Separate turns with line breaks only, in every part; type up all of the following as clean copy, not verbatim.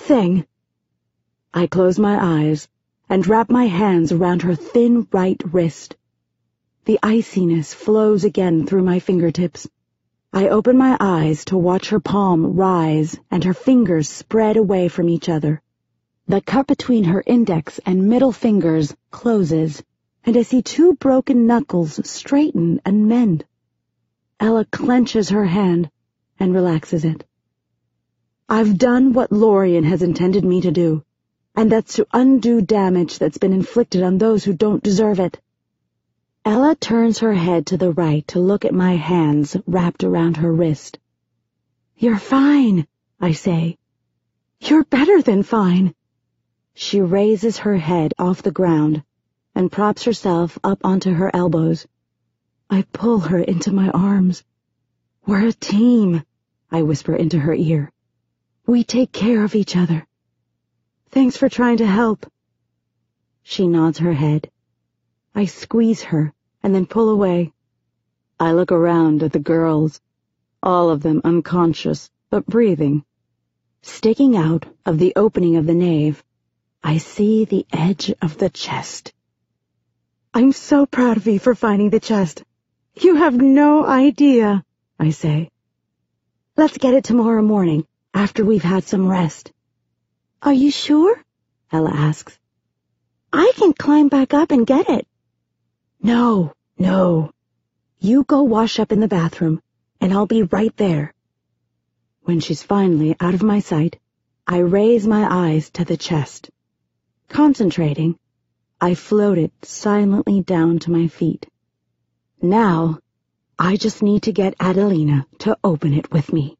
thing. I close my eyes and wrap my hands around her thin right wrist. The iciness flows again through my fingertips. I open my eyes to watch her palm rise and her fingers spread away from each other. The cup between her index and middle fingers closes, and I see two broken knuckles straighten and mend. Ella clenches her hand and relaxes it. I've done what Lorien has intended me to do, and that's to undo damage that's been inflicted on those who don't deserve it. Ella turns her head to the right to look at my hands wrapped around her wrist. "You're fine," I say. "You're better than fine." She raises her head off the ground and props herself up onto her elbows. I pull her into my arms. "We're a team," I whisper into her ear. "We take care of each other. Thanks for trying to help." She nods her head. I squeeze her and then pull away. I look around at the girls, all of them unconscious but breathing. Sticking out of the opening of the nave, I see the edge of the chest. "I'm so proud of you for finding the chest. You have no idea," I say. "Let's get it tomorrow morning, after we've had some rest." "Are you sure?" Ella asks. "I can climb back up and get it." No. You go wash up in the bathroom, and I'll be right there." When she's finally out of my sight, I raise my eyes to the chest. Concentrating, I float it silently down to my feet. Now, I just need to get Adelina to open it with me.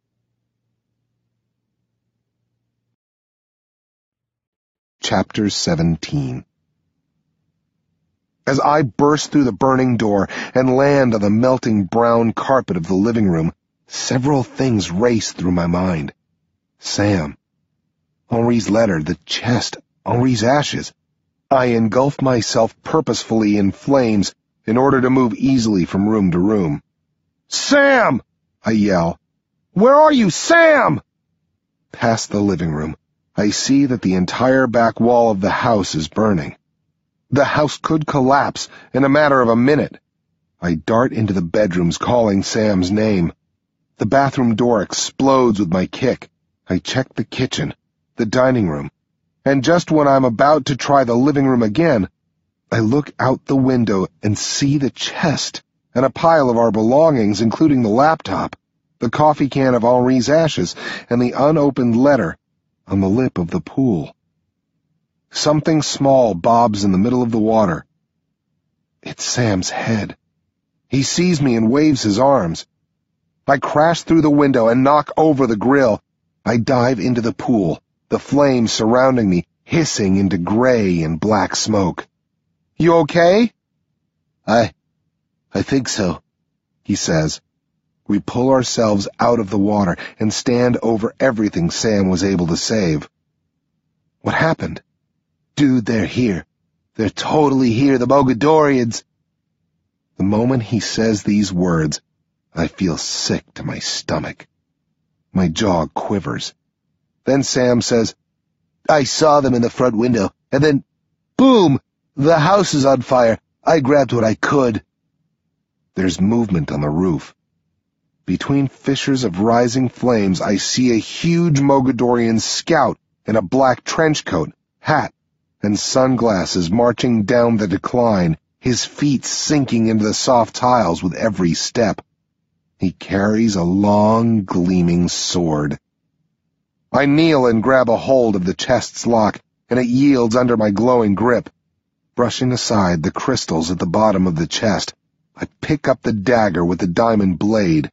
Chapter 17. As I burst through the burning door and land on the melting brown carpet of the living room, several things race through my mind. Sam, Henri's letter, the chest, Henri's ashes. I engulf myself purposefully in flames in order to move easily from room to room. "Sam!" I yell. "Where are you, Sam?" Past the living room, I see that the entire back wall of the house is burning. The house could collapse in a matter of a minute. I dart into the bedrooms calling Sam's name. The bathroom door explodes with my kick. I check the kitchen, the dining room, and just when I'm about to try the living room again, I look out the window and see the chest and a pile of our belongings, including the laptop, the coffee can of Henri's ashes, and the unopened letter on the lip of the pool. Something small bobs in the middle of the water. It's Sam's head. He sees me and waves his arms. I crash through the window and knock over the grill. I dive into the pool, the flames surrounding me, hissing into gray and black smoke. "You okay?" I think so," he says. We pull ourselves out of the water and stand over everything Sam was able to save. "What happened?" "Dude, they're here. They're totally here, the Mogadorians." The moment he says these words, I feel sick to my stomach. My jaw quivers. Then Sam says, "I saw them in the front window, and then, boom, the house is on fire. I grabbed what I could." There's movement on the roof. Between fissures of rising flames, I see a huge Mogadorian scout in a black trench coat, hat, and sunglasses marching down the decline, his feet sinking into the soft tiles with every step. He carries a long, gleaming sword. I kneel and grab a hold of the chest's lock, and it yields under my glowing grip. Brushing aside the crystals at the bottom of the chest, I pick up the dagger with the diamond blade.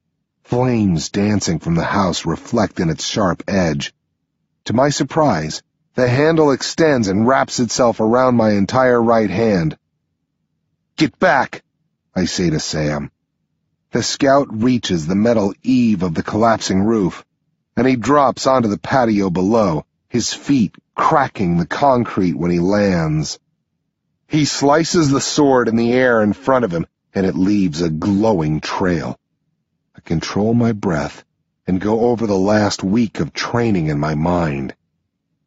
Flames dancing from the house reflect in its sharp edge. To my surprise, the handle extends and wraps itself around my entire right hand. "Get back," I say to Sam. The scout reaches the metal eave of the collapsing roof, and he drops onto the patio below, his feet cracking the concrete when he lands. He slices the sword in the air in front of him, and it leaves a glowing trail. I control my breath and go over the last week of training in my mind.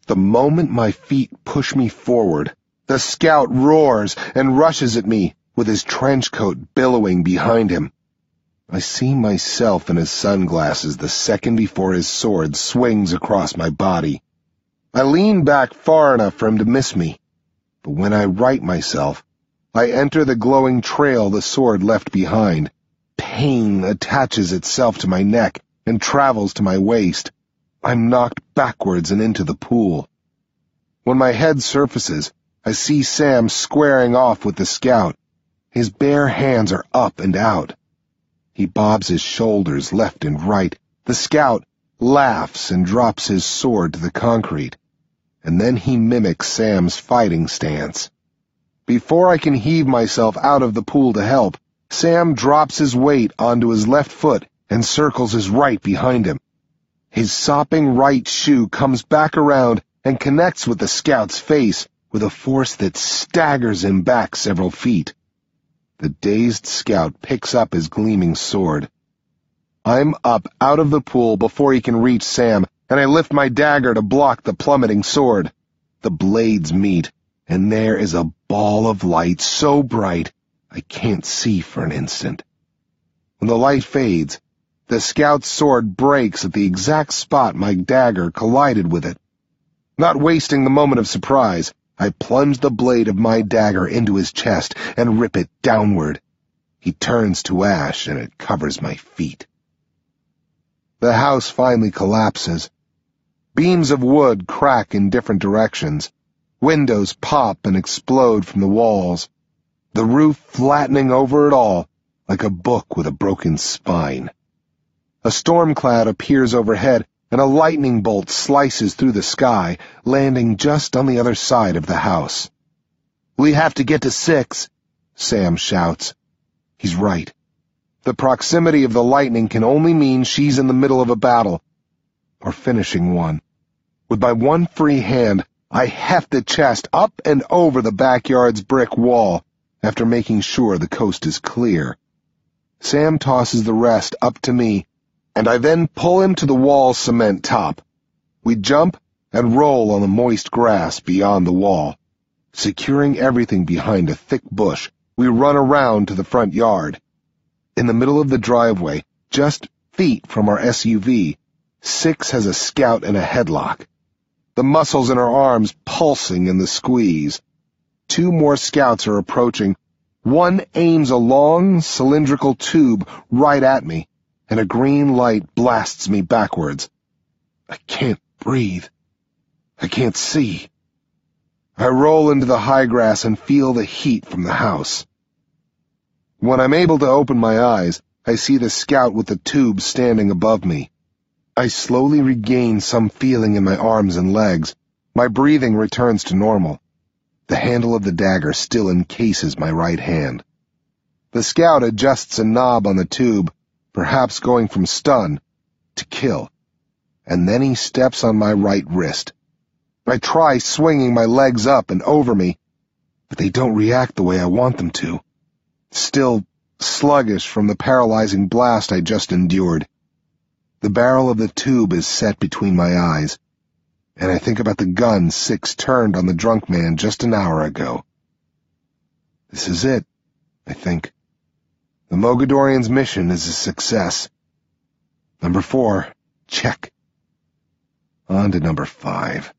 The moment my feet push me forward, the scout roars and rushes at me with his trench coat billowing behind him. I see myself in his sunglasses the second before his sword swings across my body. I lean back far enough for him to miss me, but when I right myself, I enter the glowing trail the sword left behind. Pain attaches itself to my neck and travels to my waist. I'm knocked backwards and into the pool. When my head surfaces, I see Sam squaring off with the scout. His bare hands are up and out. He bobs his shoulders left and right. The scout laughs and drops his sword to the concrete, and then he mimics Sam's fighting stance. Before I can heave myself out of the pool to help, Sam drops his weight onto his left foot and circles his right behind him. His sopping right shoe comes back around and connects with the scout's face with a force that staggers him back several feet. The dazed scout picks up his gleaming sword. I'm up out of the pool before he can reach Sam, and I lift my dagger to block the plummeting sword. The blades meet, and there is a ball of light so bright I can't see for an instant. When the light fades, the scout's sword breaks at the exact spot my dagger collided with it. Not wasting the moment of surprise, I plunge the blade of my dagger into his chest and rip it downward. He turns to ash, and it covers my feet. The house finally collapses. Beams of wood crack in different directions. Windows pop and explode from the walls. The roof flattening over it all like a book with a broken spine. A storm cloud appears overhead, and a lightning bolt slices through the sky, landing just on the other side of the house. "We have to get to 6, Sam shouts. He's right. The proximity of the lightning can only mean she's in the middle of a battle, or finishing one. With my one free hand, I heft the chest up and over the backyard's brick wall, after making sure the coast is clear. Sam tosses the rest up to me, and I then pull him to the wall's cement top. We jump and roll on the moist grass beyond the wall. Securing everything behind a thick bush, we run around to the front yard. In the middle of the driveway, just feet from our SUV, Six has a scout in a headlock, the muscles in her arms pulsing in the squeeze. 2 more scouts are approaching. One aims a long, cylindrical tube right at me, and a green light blasts me backwards. I can't breathe. I can't see. I roll into the high grass and feel the heat from the house. When I'm able to open my eyes, I see the scout with the tube standing above me. I slowly regain some feeling in my arms and legs. My breathing returns to normal. The handle of the dagger still encases my right hand. The scout adjusts a knob on the tube, perhaps going from stun to kill, and then he steps on my right wrist. I try swinging my legs up and over me, but they don't react the way I want them to. Still sluggish from the paralyzing blast I just endured. The barrel of the tube is set between my eyes, and I think about the gun Six turned on the drunk man just an hour ago. This is it, I think. The Mogadorian's mission is a success. Number 4, check. On to number 5.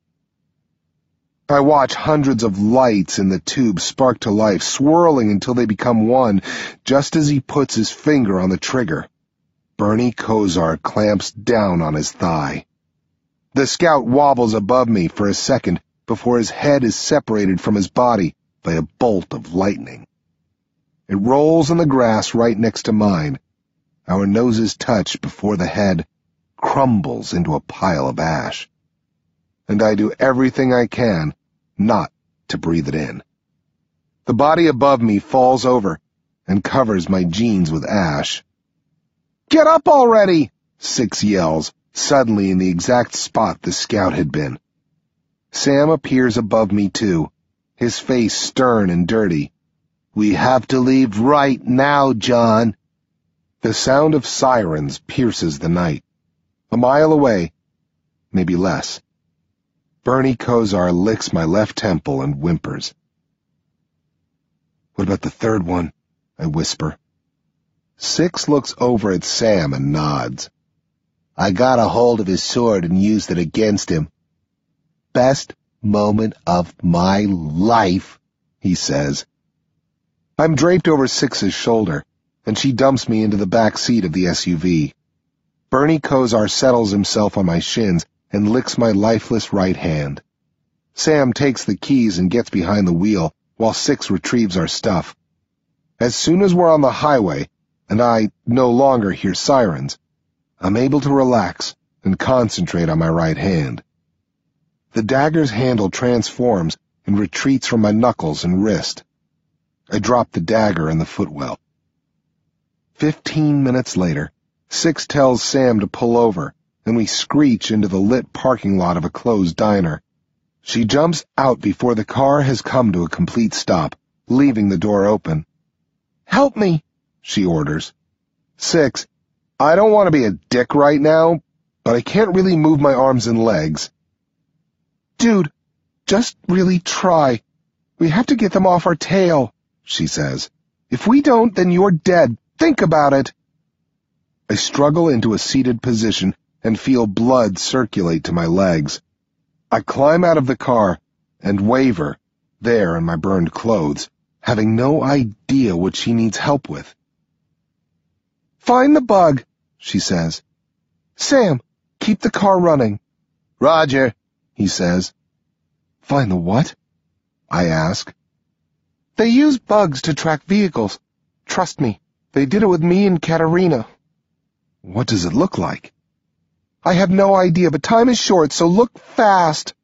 I watch hundreds of lights in the tube spark to life, swirling until they become one, just as he puts his finger on the trigger. Bernie Kosar clamps down on his thigh. The scout wobbles above me for a second before his head is separated from his body by a bolt of lightning. It rolls in the grass right next to mine. Our noses touch before the head crumbles into a pile of ash. And I do everything I can not to breathe it in. The body above me falls over and covers my jeans with ash. "Get up already!" Six yells, suddenly in the exact spot the scout had been. Sam appears above me too, his face stern and dirty. "We have to leave right now, John." The sound of sirens pierces the night. A mile away, maybe less. Bernie Kosar licks my left temple and whimpers. "What about the third one?" I whisper. Six looks over at Sam and nods. "I got a hold of his sword and used it against him. Best moment of my life," he says. I'm draped over Six's shoulder, and she dumps me into the back seat of the SUV. Bernie Kosar settles himself on my shins and licks my lifeless right hand. Sam takes the keys and gets behind the wheel while Six retrieves our stuff. As soon as we're on the highway, and I no longer hear sirens, I'm able to relax and concentrate on my right hand. The dagger's handle transforms and retreats from my knuckles and wrist. I drop the dagger in the footwell. 15 minutes later, Six tells Sam to pull over, and we screech into the lit parking lot of a closed diner. She jumps out before the car has come to a complete stop, leaving the door open. "Help me," she orders. "Six, I don't want to be a dick right now, but I can't really move my arms and legs." "Dude, just really try. We have to get them off our tail," she says. "If we don't, then you're dead. Think about it." I struggle into a seated position and feel blood circulate to my legs. I climb out of the car and waver, there in my burned clothes, having no idea what she needs help with. "Find the bug," she says. "Sam, keep the car running." "Roger," he says. "Find the what?" I ask. "They use bugs to track vehicles. Trust me, they did it with me and Katerina." "What does it look like?" "I have no idea, but time is short, so look fast."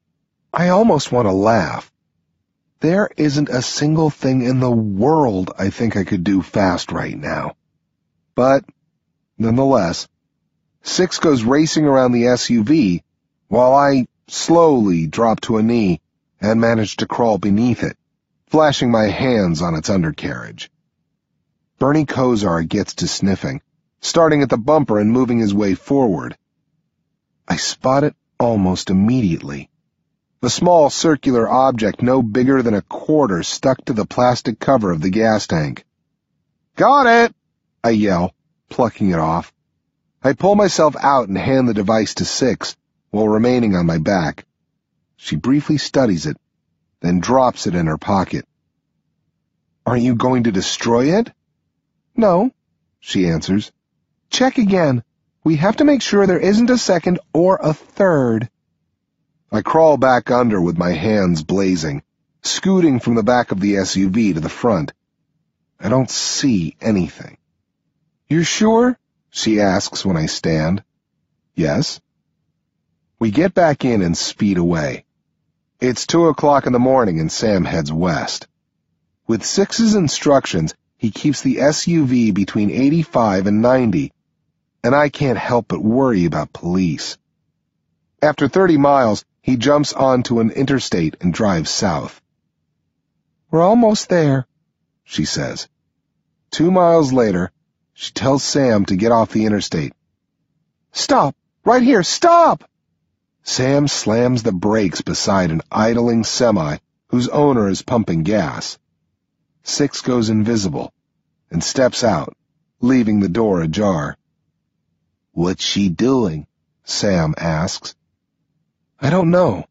I almost want to laugh. There isn't a single thing in the world I think I could do fast right now. But, nonetheless, Six goes racing around the SUV while I slowly drop to a knee and manage to crawl beneath it, flashing my hands on its undercarriage. Bernie Kosar gets to sniffing, starting at the bumper and moving his way forward. I spot it almost immediately. A small circular object no bigger than a quarter stuck to the plastic cover of the gas tank. "Got it!" I yell, plucking it off. I pull myself out and hand the device to Six, while remaining on my back. She briefly studies it, then drops it in her pocket. "Aren't you going to destroy it?" "No," she answers. "Check again. We have to make sure there isn't a second or a third." I crawl back under with my hands blazing, scooting from the back of the SUV to the front. I don't see anything. "You're sure?" she asks when I stand. "Yes." We get back in and speed away. It's 2:00 in the morning and Sam heads west. With Six's instructions, he keeps the SUV between 85 and 90, and I can't help but worry about police. After 30 miles, he jumps onto an interstate and drives south. "We're almost there," she says. 2 miles later, she tells Sam to get off the interstate. "Stop! Right here! Stop!" Sam slams the brakes beside an idling semi whose owner is pumping gas. Six goes invisible and steps out, leaving the door ajar. "What's she doing?" Sam asks. "I don't know."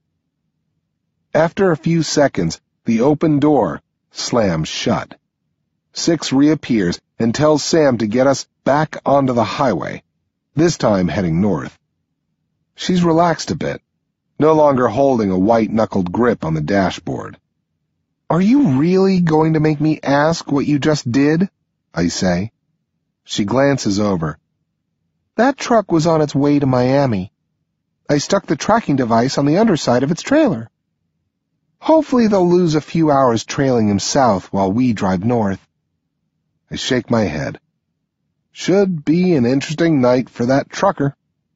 After a few seconds, the open door slams shut. Six reappears and tells Sam to get us back onto the highway, this time heading north. She's relaxed a bit, no longer holding a white-knuckled grip on the dashboard. "Are you really going to make me ask what you just did?" I say. She glances over. "That truck was on its way to Miami. I stuck the tracking device on the underside of its trailer. Hopefully they'll lose a few hours trailing him south while we drive north." I shake my head. Should be an interesting night for that trucker.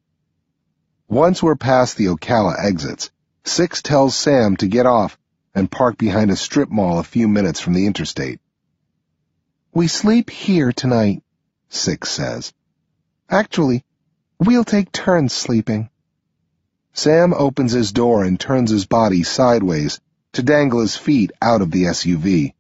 Once we're past the Ocala exits, Six tells Sam to get off and park behind a strip mall a few minutes from the interstate. "We sleep here tonight," Six says. "Actually, we'll take turns sleeping." Sam opens his door and turns his body sideways to dangle his feet out of the SUV.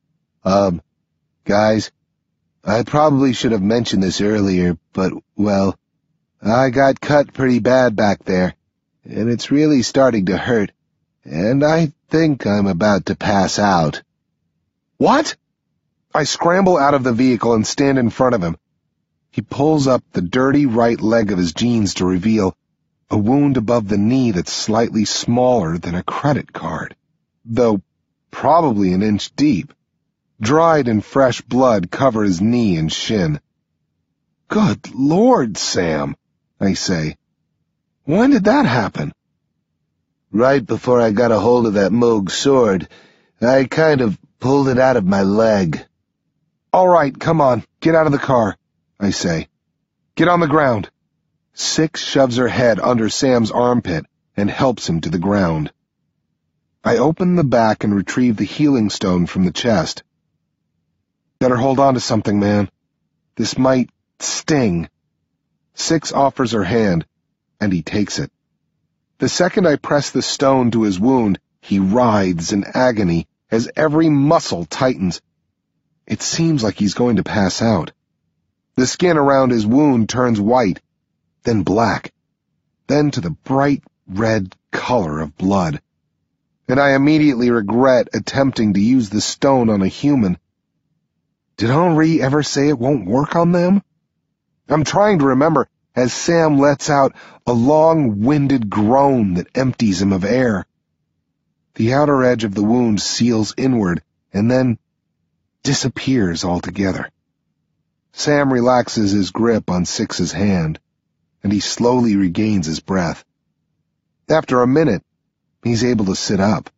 Guys, I probably should have mentioned this earlier, but, well, I got cut pretty bad back there, and it's really starting to hurt, and I think I'm about to pass out. What? I scramble out of the vehicle and stand in front of him. He pulls up the dirty right leg of his jeans to reveal a wound above the knee that's slightly smaller than a credit card, though probably an inch deep. Dried and fresh blood cover his knee and shin. Good Lord, Sam, I say. When did that happen? Right before I got a hold of that Moog sword. I kind of pulled it out of my leg. All right, come on, get out of the car, I say. Get on the ground. Six shoves her head under Sam's armpit and helps him to the ground. I open the back and retrieve the healing stone from the chest. Better hold on to something, man. This might sting. Six offers her hand, and he takes it. The second I press the stone to his wound, he writhes in agony as every muscle tightens. It seems like he's going to pass out. The skin around his wound turns white, then black, then to the bright red color of blood. And I immediately regret attempting to use the stone on a human. Did Henri ever say it won't work on them? I'm trying to remember as Sam lets out a long-winded groan that empties him of air. The outer edge of the wound seals inward and then disappears altogether. Sam relaxes his grip on Six's hand, and he slowly regains his breath. After a minute, he's able to sit up.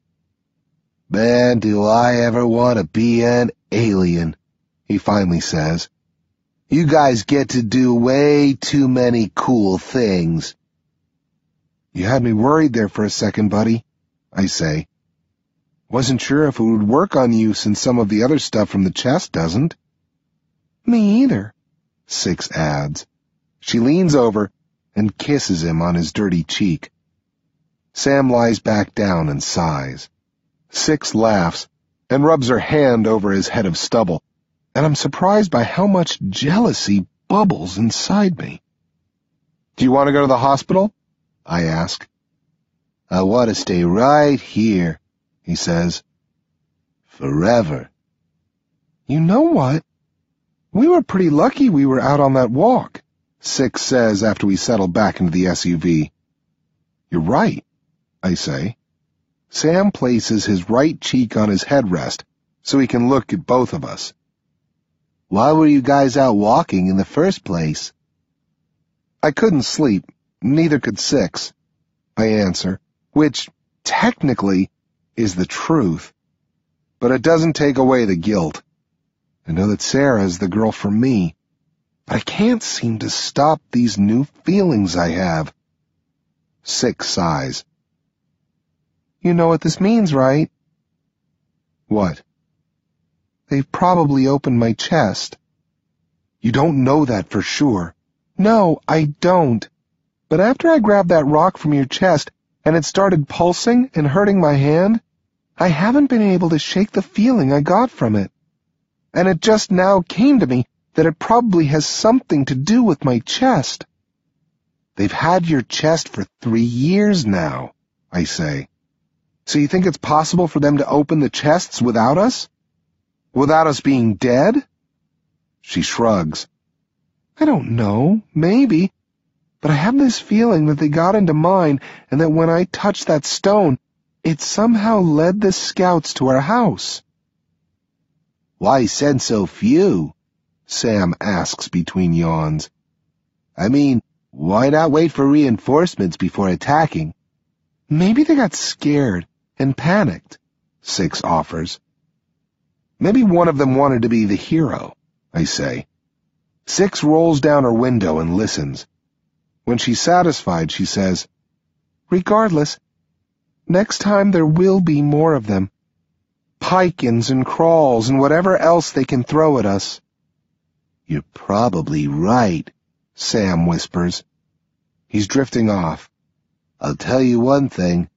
Man, do I ever want to be an alien, he finally says. You guys get to do way too many cool things. You had me worried there for a second, buddy, I say. Wasn't sure if it would work on you since some of the other stuff from the chest doesn't. Me either, Six adds. She leans over and kisses him on his dirty cheek. Sam lies back down and sighs. Six laughs and rubs her hand over his head of stubble, and I'm surprised by how much jealousy bubbles inside me. Do you want to go to the hospital? I ask. I want to stay right here, he says. Forever. You know what? We were pretty lucky we were out on that walk, Six says after we settle back into the SUV. You're right, I say. Sam places his right cheek on his headrest so he can look at both of us. Why were you guys out walking in the first place? I couldn't sleep, neither could Six, I answer, which, technically, is the truth. But it doesn't take away the guilt. I know that Sarah is the girl for me, but I can't seem to stop these new feelings I have. Six sighs. You know what this means, right? What? They've probably opened my chest. You don't know that for sure. No, I don't. But after I grabbed that rock from your chest and it started pulsing and hurting my hand, I haven't been able to shake the feeling I got from it. And it just now came to me that it probably has something to do with my chest. They've had your chest for 3 years now, I say. So you think it's possible for them to open the chests without us? Without us being dead? She shrugs. I don't know, maybe. But I have this feeling that they got into mine and that when I touched that stone, it somehow led the scouts to our house. Why send so few? Sam asks between yawns. I mean, why not wait for reinforcements before attacking? Maybe they got scared and panicked, Six offers. Maybe one of them wanted to be the hero, I say. Six rolls down her window and listens. When she's satisfied, she says, Regardless, next time there will be more of them. Pikins and crawls and whatever else they can throw at us. You're probably right, Sam whispers. He's drifting off. I'll tell you one thing,